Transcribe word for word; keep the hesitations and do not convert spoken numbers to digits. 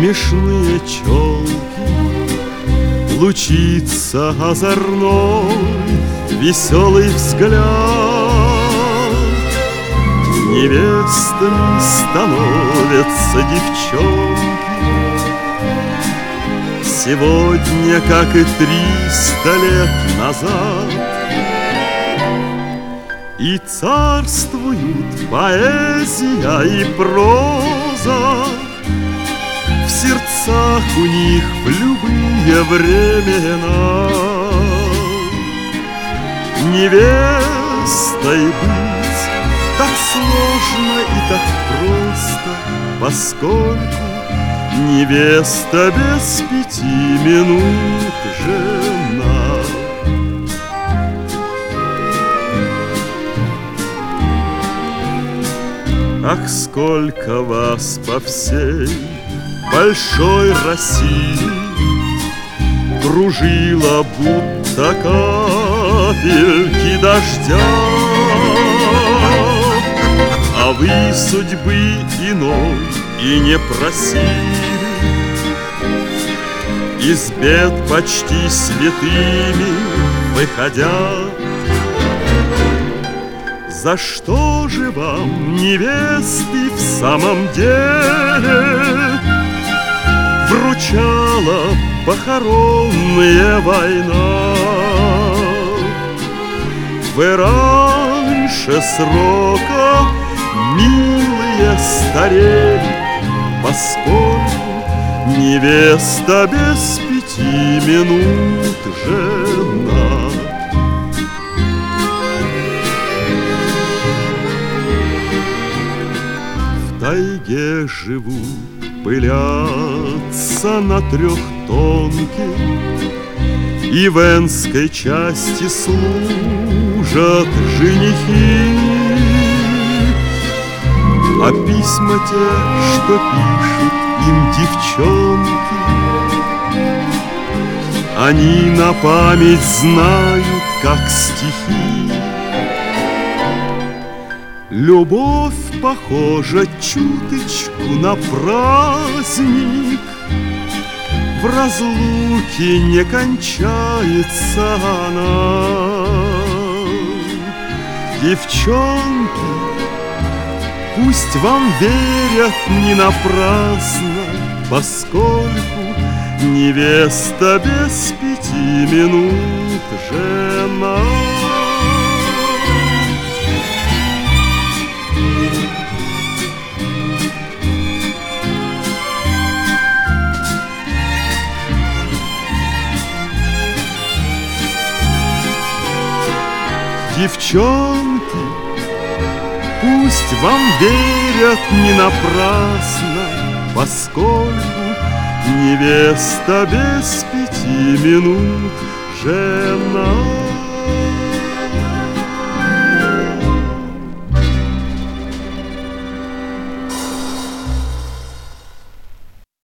смешные челки, лучится озорной веселый взгляд. Невестами становятся девчонки сегодня, как и триста лет назад. И царствуют поэзия и проза, в сердцах у них в любые времена. Невестой быть так сложно и так просто, поскольку невеста без пяти минут жена. Ах, сколько вас по всей большой России кружило, будто капельки дождя, а вы судьбы иной и не просили, из бед почти святыми выходя. За что же вам, невесты, в самом деле вручала похоронная война? Вы раньше срока, милые, старели, поскольку невеста без пяти минут жена. В тайге живут, пылятся на трехтонке, и в Энской части служат женихи. А письма те, что пишут им девчонки, они на память знают, как стихи. Любовь похожа чуточку на праздник, в разлуке не кончается она. Девчонки, пусть вам верят не напрасно, поскольку невеста без пяти минут жена. Девчонки, пусть вам верят не напрасно, поскольку невеста без пяти минут жена.